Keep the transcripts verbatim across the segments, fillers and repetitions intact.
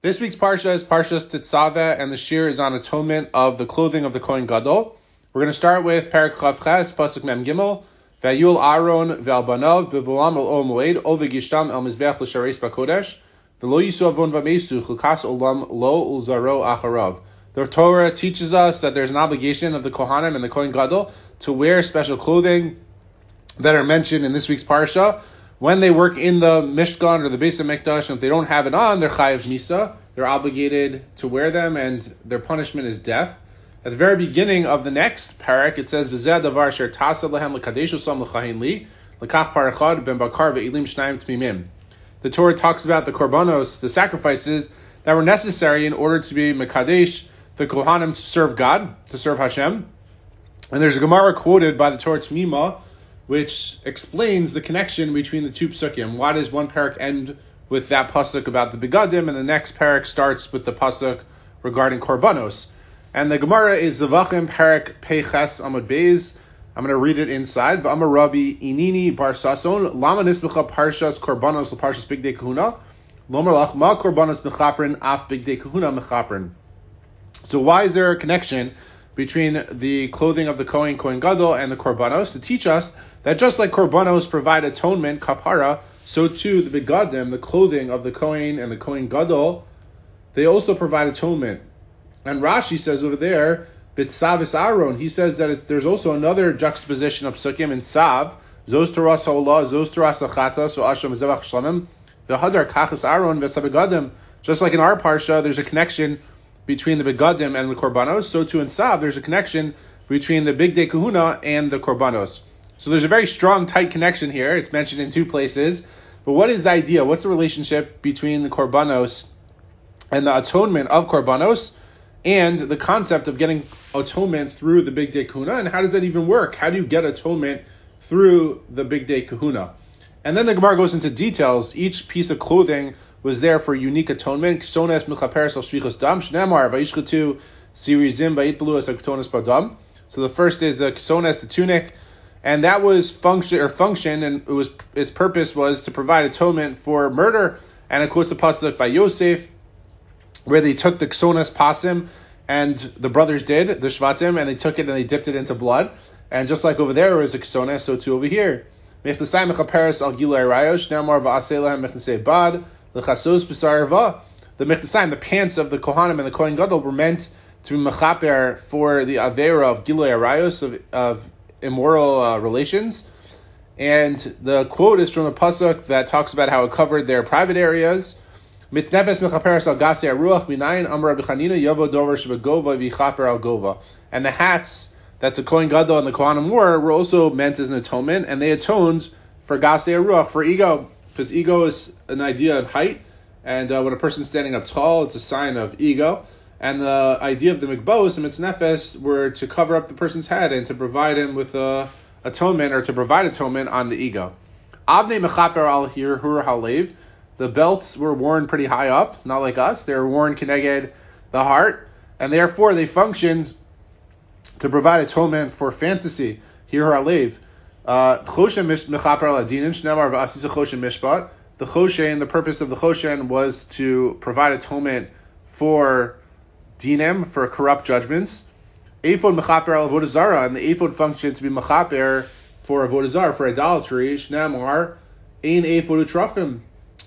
This week's Parsha is Parshas Tetzaveh, and the shir is on atonement of the clothing of the Kohen Gadol. We're going to start with Perek Chav Ches, Pasuk Mem Gimel, Vayul Aaron ve'al banav bevulam el ol moed ol v'gishtam el mizbeach l'shareis b'kodesh v'lo yisu avon v'mesu chukas olam lo ulzaro acharav. The Torah teaches us that there's an obligation of the Kohanim and the Kohen Gadol to wear special clothing that are mentioned in this week's Parsha when they work in the Mishkan or the Beis HaMikdash, and if they don't have it on, they're chayav misa. They're obligated to wear them, and their punishment is death. At the very beginning of the next parak, it says, "V'zeh davar asher tasa lehem lekadeshu sam lechayin li lekach parachad ben bakar ve'ilim shnayim tmimim." The Torah talks about the korbanos, the sacrifices that were necessary in order to be mekadesh, the kohanim, to serve God, to serve Hashem. And there's a Gemara quoted by the Torah Tmima, which explains the connection between the two psukim. Why does one parak end with that pasuk about the begadim, and the next parak starts with the pasuk regarding korbanos? And the Gemara is Zavachim parak Peiches Amud Beis. I'm going to read it inside. V'amar Rabbi Inini Bar Sason Lama Nisbecha Parshas Korbanos LaParshas Bigdei Kahuna Lomar Lach Ma Korbanos Mechaprin Af Bigdei Kahuna Mechaprin. So why is there a connection between the clothing of the Kohen, Kohen Gadol, and the Korbanos? To teach us that just like Korbanos provide atonement, kapara, so too the begadim, the clothing of the Kohen and the Kohen Gadol, they also provide atonement. And Rashi says over there, Bitsavis Aaron, he says that it's, there's also another juxtaposition of psukim in Sav, Zos Toras HaOlah, Zos Toras HaChata, So Asher Mezevach Shlamim, V'hadar Kachas Aaron V'sabegadim. Just like in our Parsha, there's a connection between the begadim and the korbanos, so too in Sav, there's a connection between the Bigdei Kahuna and the korbanos. So there's a very strong, tight connection here. It's mentioned in two places. But what is the idea? What's the relationship between the korbanos and the atonement of korbanos and the concept of getting atonement through the Bigdei Kahuna? And how does that even work? How do you get atonement through the Bigdei Kahuna? And then the Gemara goes into details. Each piece of clothing was there for unique atonement. Ksones milchaperes al shvichos dam shnemar vayishchatu sirizim vayitbelu es aktonis badam. So the first is the ksones, the tunic, and that was function or function, and it was its purpose was to provide atonement for murder. And it quotes a pasuk by Yosef where they took the ksones pasim, and the brothers did the shvatim, and they took it and they dipped it into blood. And just like over there was a ksones, so too over here. Mechnasai mechaperes al gilui rayosh shnemar va'aseh lehem mechnasei bad. The chasos b'sarva, the mechnasaim, the pants of the Kohanim and the Kohen Gadol were meant to be mechaper for the avera of gilui arayos, of, of immoral uh, relations. And the quote is from a pasuk that talks about how it covered their private areas. Mitznefes mechaperes al gasei aruach minayin amar b'chanina yavo dover shebegova v'chaper al gova. And the hats that the Kohen Gadol and the Kohanim wore were also meant as an atonement, and they atoned for gasei aruach, for ego. Because ego is an idea of height, and uh, when a person's standing up tall, it's a sign of ego. And the idea of the mikbos and mitznefes were to cover up the person's head and to provide him with uh, atonement, or to provide atonement on the ego. Avnei mechaper al hir hur halev. The belts were worn pretty high up, not like us. They were worn keneged the heart, and therefore they functioned to provide atonement for fantasy. Hir hur halev. Uh, Choshen mechaper al adinin shnemar v'asisa choshen mishpat. The choshen, the purpose of the choshen was to provide atonement for dinim, for corrupt judgments. Ephod mechaper al avodah zara, and the ephod functioned to be mechaper for avodah zara, for idolatry. Shnemar ein ephod utrafim.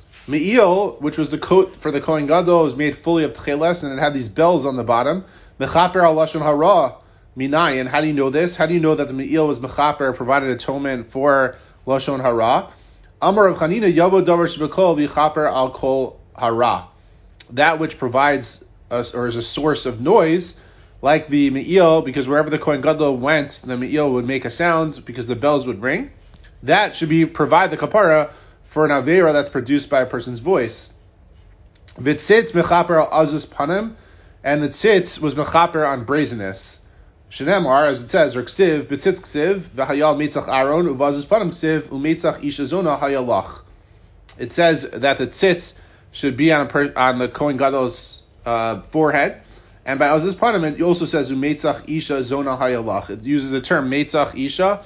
Me'il, which was the coat for the Kohen Gadol, was made fully of tcheles, and it had these bells on the bottom. Mechaper al lashon hara. Minayin, how do you know this? How do you know that the Me'il was mechaper, provided atonement for Lashon Hara? Amar of Chanina, Yavo Davar Shebekol V'chaper Al Kol Hara. That which provides us, or is a source of noise, like the Me'il, because wherever the Kohen Gadol went, the Me'il would make a sound because the bells would ring. That should be provide the kapara for an avera that's produced by a person's voice. V'tzitz mechaper al azus panim, and the tzitz was mechaper on brazenness. Shenemar, as it says, Rksiv, B'tzitz Ksiv, V'hayal Mitzach Aaron, Uvazus Panim Ksiv, Umitzach Isha Zona Hayalach. It says that the tzitz should be on a per, on the Kohen Gadol's uh, forehead, and by Azus Panim it also says Umitzach Isha Zona Hayalach. It uses the term Mitzach Isha,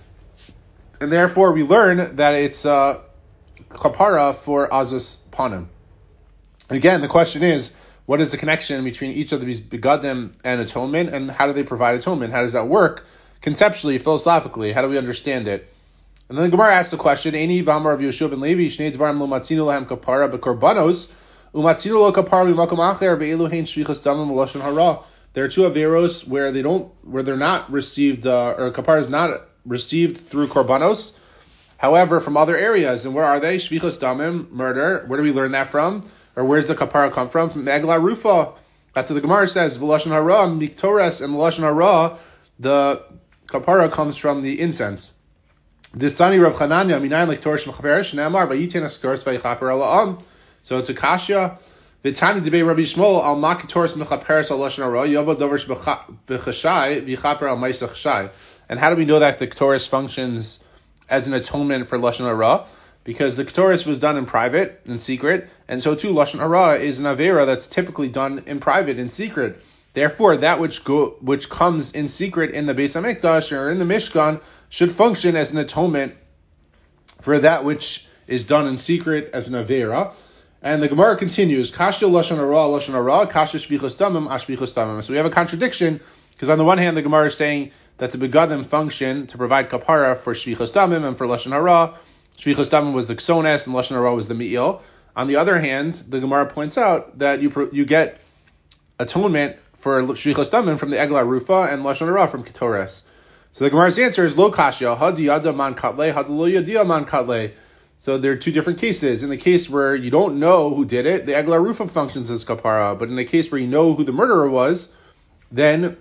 and therefore we learn that it's uh, kapara for Azus Panim. Again, the question is, what is the connection between each of these begadim and atonement, and how do they provide atonement? How does that work conceptually, philosophically? How do we understand it? And then the Gemara asks the question, Eini v'amar of Yeshua ben Levi, shnei dvarim lo matzinu lahem kapara b'korbanos, umatzinu lo kapara b'makom acher ve'elu hein shvichas damim v'lashon hara. There are two averos where they don't, where they're not received, uh, or kapara is not received through korbanos. However, from other areas, and where are they? Shvichas damim, murder. Where do we learn that from? Or where's the kapara come from? From Egla Rufa. That's what the Gemara says. V'lashon hara miktores, and lashon hara, the kapara comes from the incense. This Tani Rav Chananya minayin lektorish mechaperesh ne'amar vayiten askars vayichaper ala'am. So it's a kasha. V'tani debei Rabbi Shmuel al makitoris mechaperes al lashon hara yavo dovers b'chashai v'yichaper al ma'isach shai. And how do we know that the Ketores functions as an atonement for lashon hara? Because the Ketores was done in private, in secret, and so too lashon hara is an avera that's typically done in private, in secret. Therefore, that which go, which comes in secret in the Beis Hamikdash or in the Mishkan should function as an atonement for that which is done in secret as an avera. And the Gemara continues, Kasha lashon hara, lashon hara, kasha shvichas damim, ashvichas damim. So we have a contradiction, because on the one hand, the Gemara is saying that the begadim function to provide kapara for shvichas damim and for lashon hara. Shvichas damim was the ksones and lashon hara was the mi'il. On the other hand, the Gemara points out that you you get atonement for shvichas damim from the Egla Rufa and lashon hara from Ketores. So the Gemara's answer is lo kasha, had yada man katle, had lo yadia man katle. So there are two different cases. In the case where you don't know who did it, the Egla Rufa functions as kapara. But in the case where you know who the murderer was, then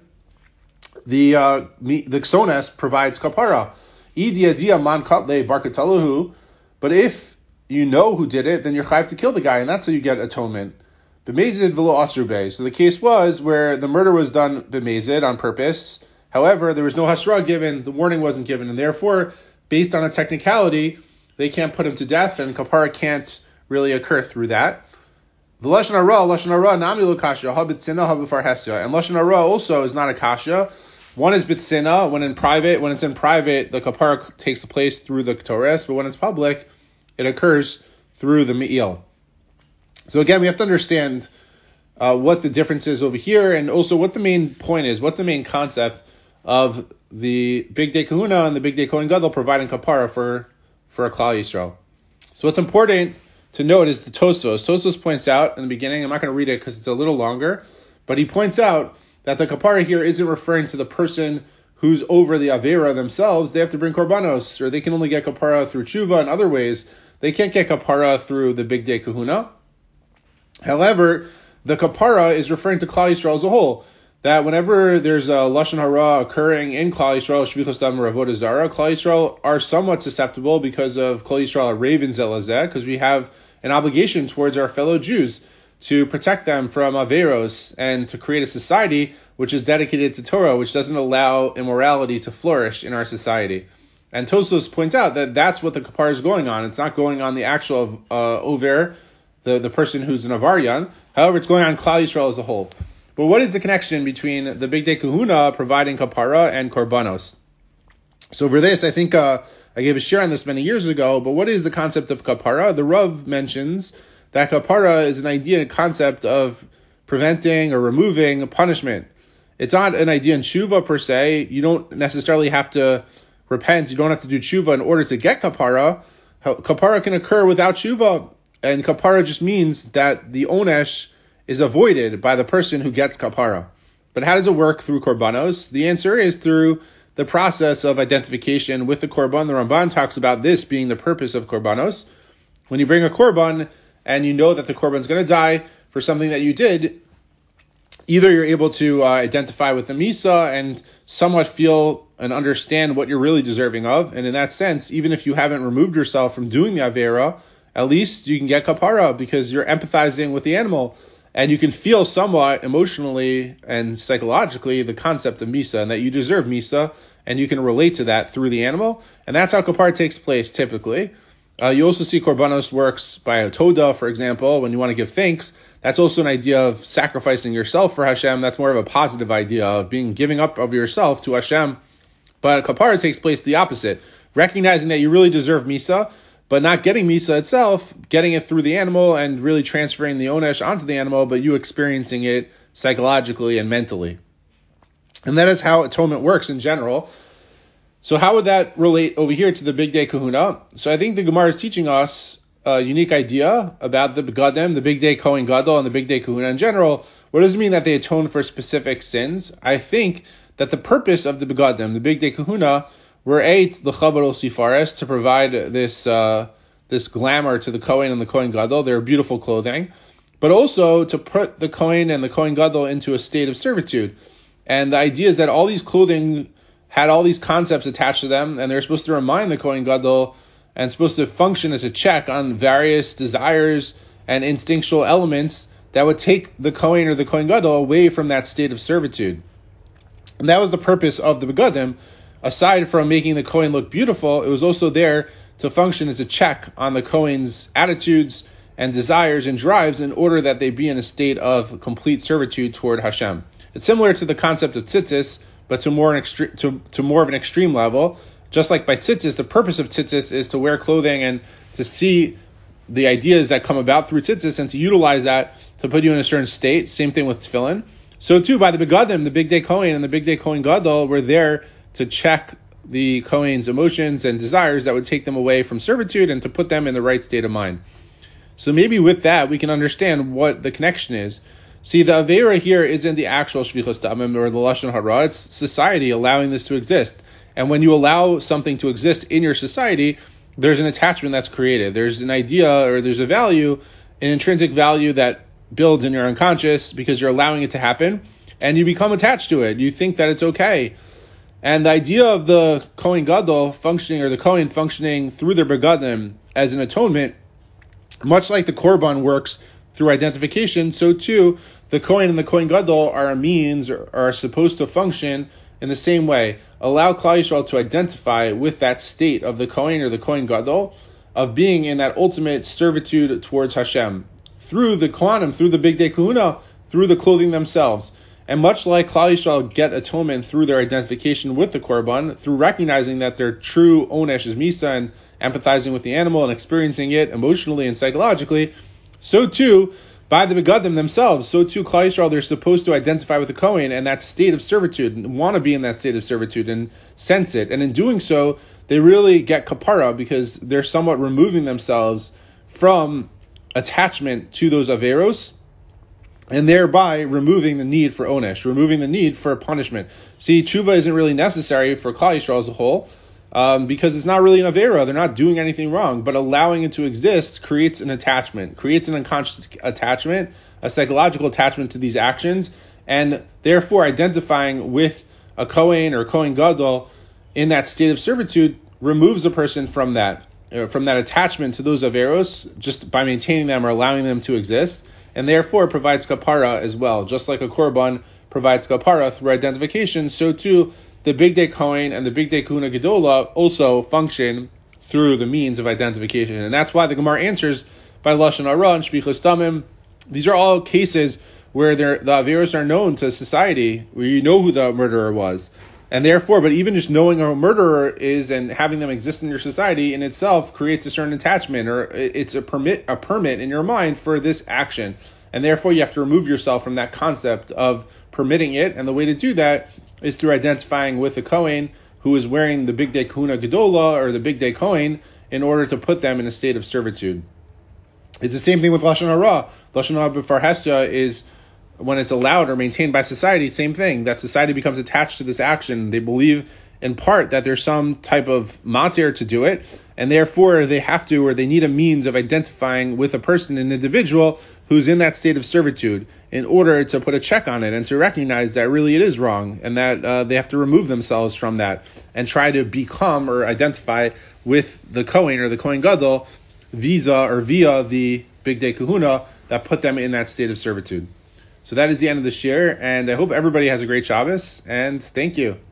the uh, the ksones provides kapara. Idia dia man katle barkatalahu. But if you know who did it, then you're chayv to kill the guy, and that's how you get atonement. B'mezid v'lo asrube. So the case was where the murder was done b'mezid on purpose. However, there was no hasra given, the warning wasn't given, and therefore, based on a technicality, they can't put him to death, and kapara can't really occur through that. The lashon hara, lashon hara, nami lo kasha, ha b'tzina, ha b'farhesya. And lashon hara also is not a kasha. One is b'tzina, when in private, when it's in private, the kapara takes place through the ketores, but when it's public, it occurs through the mi'il. So again, we have to understand uh, what the difference is over here, and also what the main point is, what's the main concept of the Big Day Kahuna and the Big Day Kohen Gadol providing kapara for, for a Klal Yisrael. So what's important to note is the Tosfos. Tosfos points out in the beginning, I'm not going to read it because it's a little longer, but he points out that the kapara here isn't referring to the person who's over the avera themselves. They have to bring korbanos, or they can only get kapara through tshuva and other ways. They can't get kapara through the Big Day Kahuna. However, the kapara is referring to Klal Yisrael as a whole. That whenever there's a lashon hara occurring in Klal Yisrael, shvichas damim or avodah zara, Klal Yisrael are somewhat susceptible because of Klal Yisrael are ravens zelazeh, because we have an obligation towards our fellow Jews to protect them from averos and to create a society which is dedicated to Torah, which doesn't allow immorality to flourish in our society. And Tosfos points out that that's what the kapara is going on. It's not going on the actual uh, over, the, the person who's an avaryan. However, it's going on Klal Yisrael as a whole. But what is the connection between the Big Day Kahuna providing kapara and korbanos? So for this, I think uh, I gave a share on this many years ago, but what is the concept of kapara? The Rav mentions that kapara is an idea, a concept of preventing or removing punishment. It's not an idea in tshuva per se. You don't necessarily have to repent. You don't have to do tshuva in order to get kapara. Kapara can occur without tshuva, and kapara just means that the onesh is avoided by the person who gets kapara. But how does it work through korbanos? The answer is through the process of identification with the korban. The Ramban talks about this being the purpose of korbanos. When you bring a korban and you know that the korban is going to die for something that you did, either you're able to uh, identify with the misa and somewhat feel and understand what you're really deserving of, and in that sense, even if you haven't removed yourself from doing the avera, at least you can get kapara because you're empathizing with the animal. And you can feel somewhat emotionally and psychologically the concept of Misa, and that you deserve Misa, and you can relate to that through the animal. And that's how kapara takes place typically. Uh, you also see korbanos works by a toda, for example, when you want to give thanks. That's also an idea of sacrificing yourself for Hashem. That's more of a positive idea of being giving up of yourself to Hashem. But kapara takes place the opposite, recognizing that you really deserve Misa, but not getting Misa itself, getting it through the animal and really transferring the Onesh onto the animal, but you experiencing it psychologically and mentally. And that is how atonement works in general. So how would that relate over here to the Big Day Kahuna? So I think the Gemara is teaching us a unique idea about the Begadim, the Big Day Kohen Gadol, and the Big Day Kahuna in general. What does it mean that they atone for specific sins? I think that the purpose of the Begadim, the Big Day Kahuna, were eight the Chavadol Sifaris, to provide this uh, this glamour to the Kohen and the Kohen Gadol, their beautiful clothing, but also to put the Kohen and the Kohen Gadol into a state of servitude. And the idea is that all these clothing had all these concepts attached to them, and they're supposed to remind the Kohen Gadol and supposed to function as a check on various desires and instinctual elements that would take the Kohen or the Kohen Gadol away from that state of servitude. And that was the purpose of the Begadim. Aside from making the Kohen look beautiful, it was also there to function as a check on the Kohen's attitudes and desires and drives in order that they be in a state of complete servitude toward Hashem. It's similar to the concept of tzitzis, but to more an extre- to, to more of an extreme level. Just like by tzitzis, the purpose of tzitzis is to wear clothing and to see the ideas that come about through tzitzis and to utilize that to put you in a certain state. Same thing with tefillin. So too, by the Begadim, the Big Day Kohen and the Big Day Kohen Gadol were there to check the Kohen's emotions and desires that would take them away from servitude and to put them in the right state of mind. So maybe with that, we can understand what the connection is. See, the Aveira here isn't the actual Shvichas Damim or the Lashon Hara. It's society allowing this to exist. And when you allow something to exist in your society, there's an attachment that's created. There's an idea or there's a value, an intrinsic value that builds in your unconscious because you're allowing it to happen, and you become attached to it. You think that it's okay. And the idea of the Kohen Gadol functioning, or the Kohen functioning through their Begadim as an atonement, much like the Korban works through identification, so too the Kohen and the Kohen Gadol are a means, or are supposed to function in the same way. Allow Klal Yisrael to identify with that state of the Kohen or the Kohen Gadol, of being in that ultimate servitude towards Hashem, through the Kohanim, through the Big Day Kahuna, through the clothing themselves. And much like Klal Yisrael get atonement through their identification with the Korban, through recognizing that their true Onesh is Misa and empathizing with the animal and experiencing it emotionally and psychologically, so too, by the Begadim themselves, so too Klal Yisrael, they're supposed to identify with the Kohen and that state of servitude, and want to be in that state of servitude and sense it. And in doing so, they really get kapara because they're somewhat removing themselves from attachment to those averos, and thereby removing the need for onesh, removing the need for punishment. See, tshuva isn't really necessary for Klal Yisrael as a whole, um, because it's not really an avera. They're not doing anything wrong, but allowing it to exist creates an attachment, creates an unconscious attachment, a psychological attachment to these actions, and therefore identifying with a Kohen or a Kohen Gadol in that state of servitude removes a person from that, uh, from that attachment to those averos, just by maintaining them or allowing them to exist, and therefore provides kapara as well. Just like a korban provides kapara through identification, so too the Big Day Kohen and the Big Day Kahuna Gedola also function through the means of identification. And that's why the Gemara answers by Lashon Hara and Shvichas Damim. These are all cases where the averos are known to society, where you know who the murderer was. And therefore, but even just knowing who a murderer is and having them exist in your society in itself creates a certain attachment, or it's a permit, a permit in your mind for this action. And therefore, you have to remove yourself from that concept of permitting it. And the way to do that is through identifying with the Kohen who is wearing the Big Day Kahuna Gedola or the Big Day Kohen in order to put them in a state of servitude. It's the same thing with Lashon Hara. Lashon Hara b'far hesya is when it's allowed or maintained by society, same thing. That society becomes attached to this action. They believe in part that there's some type of matir to do it, and therefore they have to, or they need a means of identifying with a person, an individual who's in that state of servitude, in order to put a check on it and to recognize that really it is wrong, and that uh, they have to remove themselves from that and try to become or identify with the Kohen or the Kohen Gadol visa or via the Big Day Kahuna that put them in that state of servitude. So that is the end of the share, and I hope everybody has a great Shabbos, and thank you.